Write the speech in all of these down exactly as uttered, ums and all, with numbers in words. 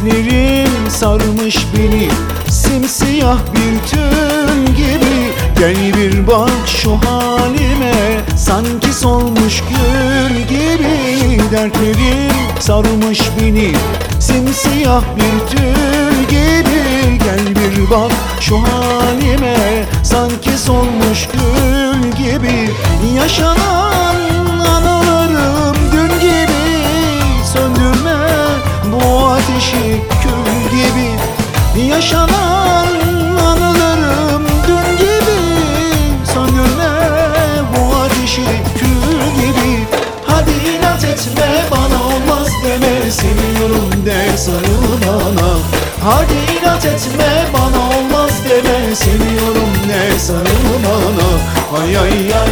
Dertlerim sarmış beni simsiyah bir tül gibi. Gel bir bak şu halime, sanki solmuş gül gibi. Dertlerim sarmış beni simsiyah bir tül gibi. Gel bir bak şu halime, sanki solmuş gül gibi. Yaşanan anılarım dün gibi, söndürme bu ateşi kül gibi. Yaşanan anılarım dün gibi, söndürme bu ateşi kül gibi. Hadi inat etme, bana olmaz deme, seviyorum de sarıl bana. Hadi inat etme, bana olmaz deme, seviyorum de sarıl bana. Ay ay ay,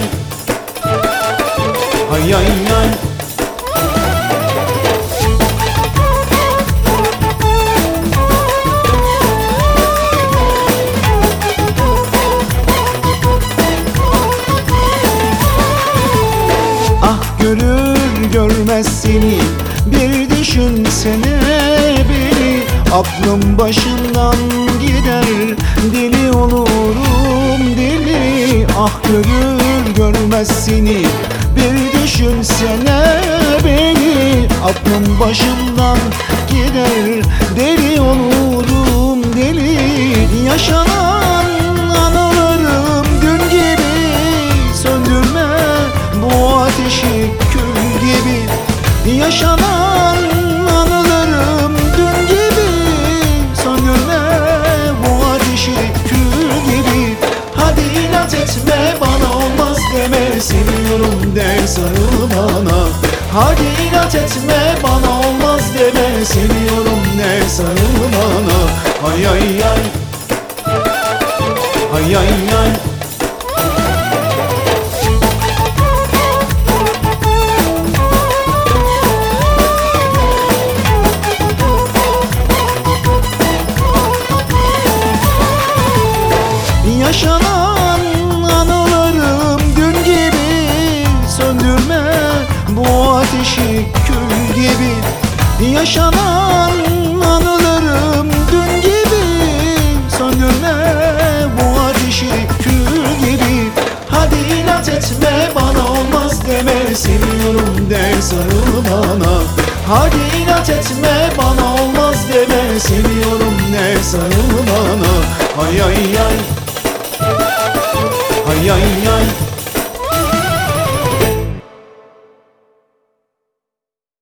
ay ay ay. Görür görmez seni bir düşünsene beni. Aklım başımdan gider, deli olurum deli. Ah görür görmez seni bir düşünsene beni. Aklım başımdan gider, deli olurum deli. Yaşanan anılarım dün gibi, söndürme bu ateşi kül gibi. Yaşanan anılarım dün gibi, söndürme bu ateşi kül gibi. Hadi inat etme, bana olmaz deme, seviyorum de sarıl bana. Hadi inat etme, bana olmaz deme, seviyorum de sarıl bana. Ay ay ay, ay ay ay. Yaşanan anılarım dün gibi, söndürme bu ateşi kül gibi. Yaşanan anılarım dün gibi, söndürme bu ateşi kül gibi. Hadi inat etme, bana olmaz deme, seviyorum de sarıl bana. Hadi inat etme, bana olmaz deme, seviyorum de sarıl bana. Ay ay ay, ay ay ay.